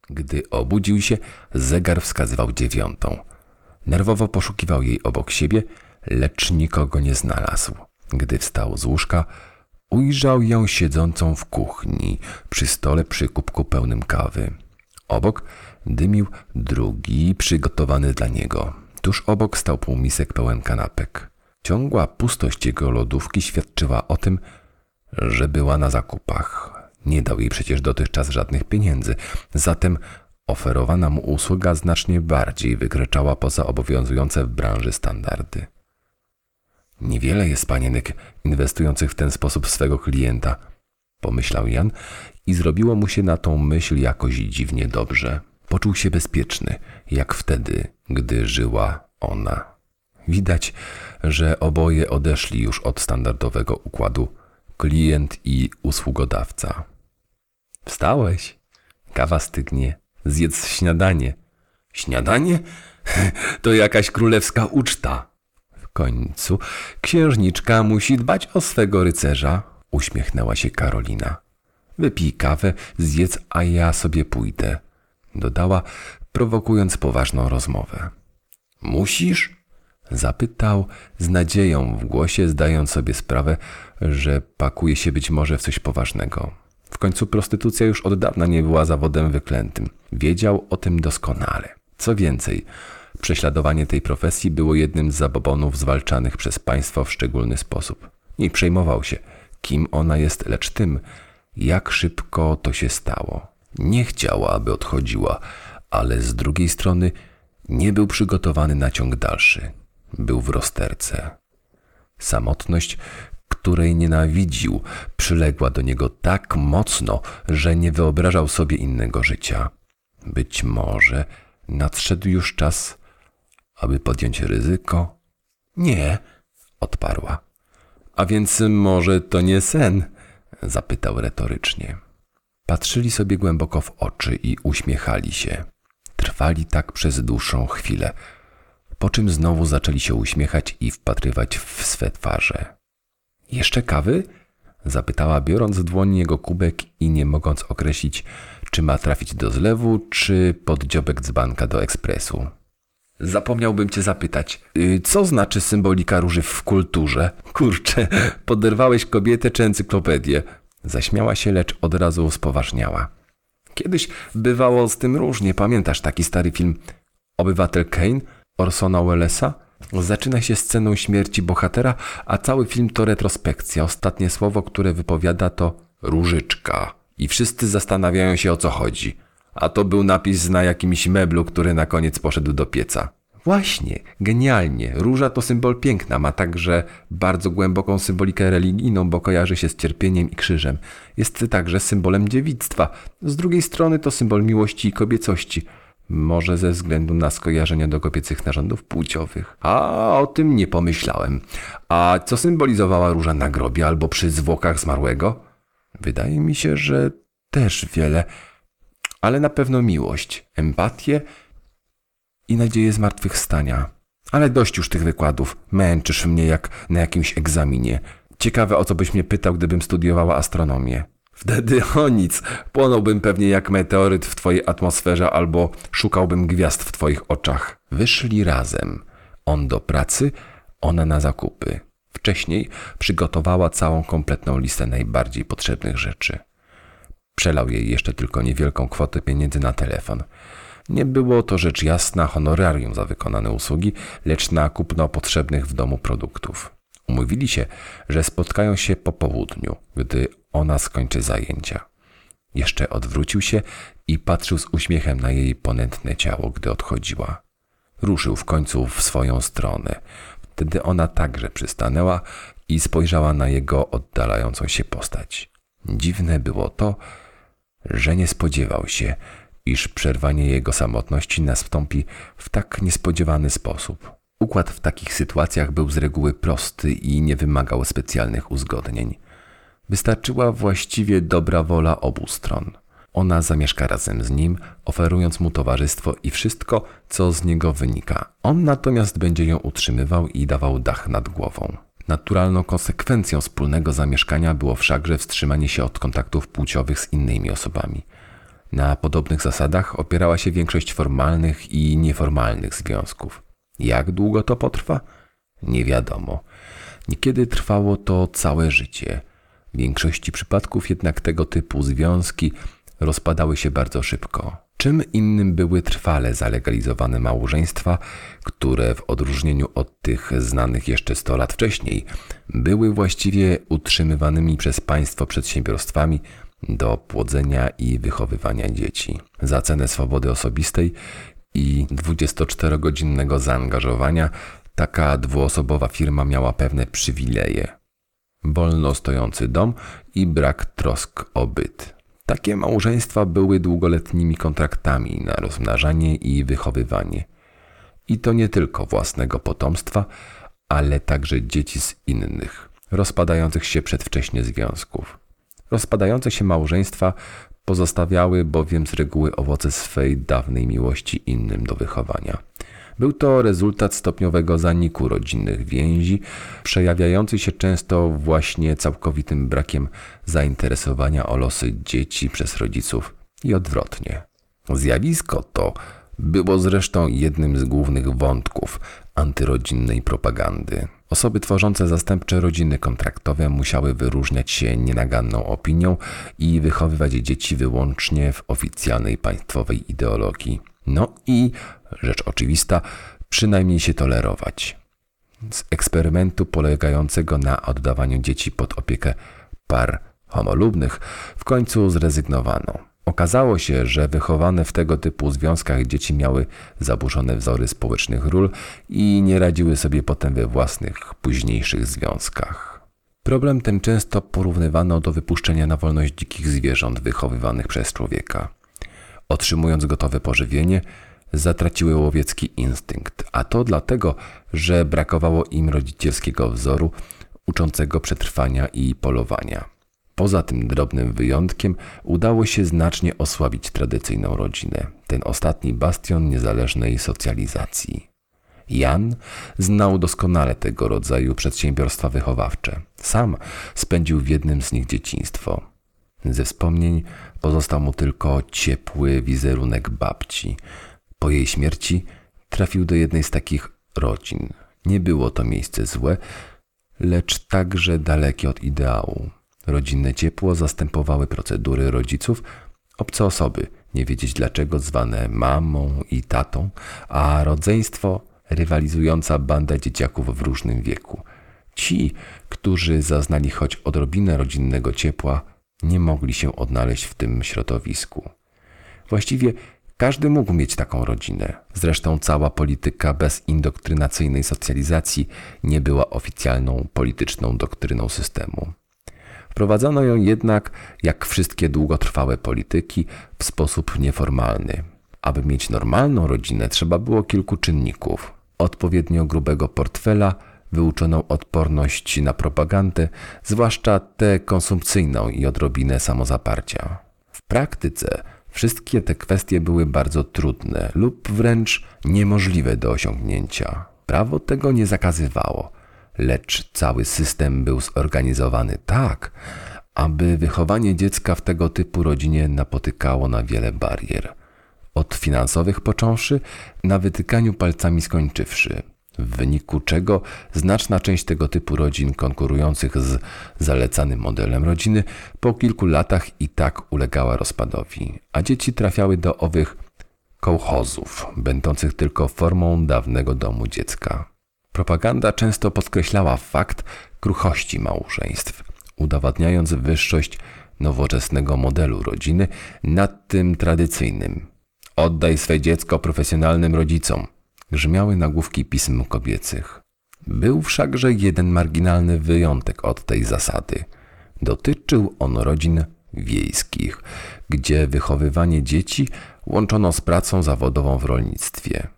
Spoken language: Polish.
Gdy obudził się, zegar wskazywał 9. Nerwowo poszukiwał jej obok siebie, lecz nikogo nie znalazł. Gdy wstał z łóżka, ujrzał ją siedzącą w kuchni, przy stole przy kubku pełnym kawy. Obok dymił drugi, przygotowany dla niego. Tuż obok stał półmisek pełen kanapek. Ciągła pustość jego lodówki świadczyła o tym, że była na zakupach. Nie dał jej przecież dotychczas żadnych pieniędzy, zatem oferowana mu usługa znacznie bardziej wykraczała poza obowiązujące w branży standardy. Niewiele jest panienek inwestujących w ten sposób w swego klienta, pomyślał Jan i zrobiło mu się na tą myśl jakoś dziwnie dobrze. Poczuł się bezpieczny, jak wtedy, gdy żyła ona. Widać, że oboje odeszli już od standardowego układu klient i usługodawca. Wstałeś? Kawa stygnie. Zjedz śniadanie. Śniadanie? To jakaś królewska uczta. W końcu księżniczka musi dbać o swego rycerza, uśmiechnęła się Karolina. Wypij kawę, zjedz, a ja sobie pójdę, dodała, prowokując poważną rozmowę. Musisz? Zapytał z nadzieją w głosie, zdając sobie sprawę, że pakuje się być może w coś poważnego. W końcu prostytucja już od dawna nie była zawodem wyklętym. Wiedział o tym doskonale. Co więcej, prześladowanie tej profesji było jednym z zabobonów zwalczanych przez państwo w szczególny sposób. Nie przejmował się, kim ona jest, lecz tym, jak szybko to się stało. Nie chciała, aby odchodziła, ale z drugiej strony nie był przygotowany na ciąg dalszy. Był w rozterce. Samotność, której nienawidził, przyległa do niego tak mocno, że nie wyobrażał sobie innego życia. Być może nadszedł już czas, aby podjąć ryzyko? Nie, odparła. A więc może to nie sen? Zapytał retorycznie. Patrzyli sobie głęboko w oczy i uśmiechali się. Trwali tak przez dłuższą chwilę, po czym znowu zaczęli się uśmiechać i wpatrywać w swe twarze. Jeszcze kawy? Zapytała, biorąc w dłoń jego kubek i nie mogąc określić, czy ma trafić do zlewu, czy pod dziobek dzbanka do ekspresu. Zapomniałbym cię zapytać, co znaczy symbolika róży w kulturze? Kurczę, poderwałeś kobietę czy encyklopedię? Zaśmiała się, lecz od razu spoważniała. Kiedyś bywało z tym różnie. Pamiętasz taki stary film Obywatel Kane Orsona Wellesa? Zaczyna się sceną śmierci bohatera, a cały film to retrospekcja. Ostatnie słowo, które wypowiada, to różyczka. I wszyscy zastanawiają się, o co chodzi. A to był napis na jakimś meblu, który na koniec poszedł do pieca. Właśnie, genialnie. Róża to symbol piękna, ma także bardzo głęboką symbolikę religijną, bo kojarzy się z cierpieniem i krzyżem. Jest także symbolem dziewictwa. Z drugiej strony to symbol miłości i kobiecości. Może ze względu na skojarzenia do kobiecych narządów płciowych. A o tym nie pomyślałem. A co symbolizowała róża na grobie albo przy zwłokach zmarłego? Wydaje mi się, że też wiele, ale na pewno miłość, empatię i nadzieję zmartwychwstania. Ale dość już tych wykładów. Męczysz mnie jak na jakimś egzaminie. Ciekawe, o co byś mnie pytał, gdybym studiowała astronomię. Wtedy o nic. Płonąłbym pewnie jak meteoryt w twojej atmosferze albo szukałbym gwiazd w twoich oczach. Wyszli razem. On do pracy, ona na zakupy. Wcześniej przygotowała całą kompletną listę najbardziej potrzebnych rzeczy. Przelał jej jeszcze tylko niewielką kwotę pieniędzy na telefon. Nie było to rzecz jasna honorarium za wykonane usługi, lecz na kupno potrzebnych w domu produktów. Umówili się, że spotkają się po południu, gdy ona skończy zajęcia. Jeszcze odwrócił się i patrzył z uśmiechem na jej ponętne ciało, gdy odchodziła. Ruszył w końcu w swoją stronę. Wtedy ona także przystanęła i spojrzała na jego oddalającą się postać. Dziwne było to, że nie spodziewał się, iż przerwanie jego samotności nastąpi w tak niespodziewany sposób. Układ w takich sytuacjach był z reguły prosty i nie wymagał specjalnych uzgodnień. Wystarczyła właściwie dobra wola obu stron. Ona zamieszka razem z nim, oferując mu towarzystwo i wszystko, co z niego wynika. On natomiast będzie ją utrzymywał i dawał dach nad głową. Naturalną konsekwencją wspólnego zamieszkania było wszakże wstrzymanie się od kontaktów płciowych z innymi osobami. Na podobnych zasadach opierała się większość formalnych i nieformalnych związków. Jak długo to potrwa? Nie wiadomo. Niekiedy trwało to całe życie. W większości przypadków jednak tego typu związki rozpadały się bardzo szybko. Czym innym były trwale zalegalizowane małżeństwa, które w odróżnieniu od tych znanych jeszcze 100 lat wcześniej były właściwie utrzymywanymi przez państwo przedsiębiorstwami do płodzenia i wychowywania dzieci. Za cenę swobody osobistej i 24-godzinnego zaangażowania taka dwuosobowa firma miała pewne przywileje. Wolno stojący dom i brak trosk o byt. Takie małżeństwa były długoletnimi kontraktami na rozmnażanie i wychowywanie. I to nie tylko własnego potomstwa, ale także dzieci z innych, rozpadających się przedwcześnie związków. Rozpadające się małżeństwa pozostawiały bowiem z reguły owoce swej dawnej miłości innym do wychowania. Był to rezultat stopniowego zaniku rodzinnych więzi, przejawiający się często właśnie całkowitym brakiem zainteresowania o losy dzieci przez rodziców i odwrotnie. Zjawisko to było zresztą jednym z głównych wątków antyrodzinnej propagandy. Osoby tworzące zastępcze rodziny kontraktowe musiały wyróżniać się nienaganną opinią i wychowywać dzieci wyłącznie w oficjalnej państwowej ideologii. No i, rzecz oczywista, przynajmniej się tolerować. Z eksperymentu polegającego na oddawaniu dzieci pod opiekę par homolubnych w końcu zrezygnowano. Okazało się, że wychowane w tego typu związkach dzieci miały zaburzone wzory społecznych ról i nie radziły sobie potem we własnych, późniejszych związkach. Problem ten często porównywano do wypuszczenia na wolność dzikich zwierząt wychowywanych przez człowieka. Otrzymując gotowe pożywienie, zatraciły łowiecki instynkt, a to dlatego, że brakowało im rodzicielskiego wzoru uczącego przetrwania i polowania. Poza tym drobnym wyjątkiem udało się znacznie osłabić tradycyjną rodzinę, ten ostatni bastion niezależnej socjalizacji. Jan znał doskonale tego rodzaju przedsiębiorstwa wychowawcze. Sam spędził w jednym z nich dzieciństwo. Ze wspomnień pozostał mu tylko ciepły wizerunek babci. Po jej śmierci trafił do jednej z takich rodzin. Nie było to miejsce złe, lecz także dalekie od ideału. Rodzinne ciepło zastępowały procedury rodziców, obce osoby, nie wiedzieć dlaczego zwane mamą i tatą, a rodzeństwo rywalizująca banda dzieciaków w różnym wieku. Ci, którzy zaznali choć odrobinę rodzinnego ciepła, nie mogli się odnaleźć w tym środowisku. Właściwie każdy mógł mieć taką rodzinę. Zresztą cała polityka bez indoktrynacyjnej socjalizacji nie była oficjalną polityczną doktryną systemu. Wprowadzono ją jednak, jak wszystkie długotrwałe polityki, w sposób nieformalny. Aby mieć normalną rodzinę, trzeba było kilku czynników. Odpowiednio grubego portfela, wyuczoną odporność na propagandę, zwłaszcza tę konsumpcyjną i odrobinę samozaparcia. W praktyce wszystkie te kwestie były bardzo trudne lub wręcz niemożliwe do osiągnięcia. Prawo tego nie zakazywało, lecz cały system był zorganizowany tak, aby wychowanie dziecka w tego typu rodzinie napotykało na wiele barier. Od finansowych począwszy, na wytykaniu palcami skończywszy, w wyniku czego znaczna część tego typu rodzin konkurujących z zalecanym modelem rodziny po kilku latach i tak ulegała rozpadowi, a dzieci trafiały do owych kołchozów, będących tylko formą dawnego domu dziecka. Propaganda często podkreślała fakt kruchości małżeństw, udowadniając wyższość nowoczesnego modelu rodziny nad tym tradycyjnym. Oddaj swe dziecko profesjonalnym rodzicom, grzmiały nagłówki pism kobiecych. Był wszakże jeden marginalny wyjątek od tej zasady. Dotyczył on rodzin wiejskich, gdzie wychowywanie dzieci łączono z pracą zawodową w rolnictwie.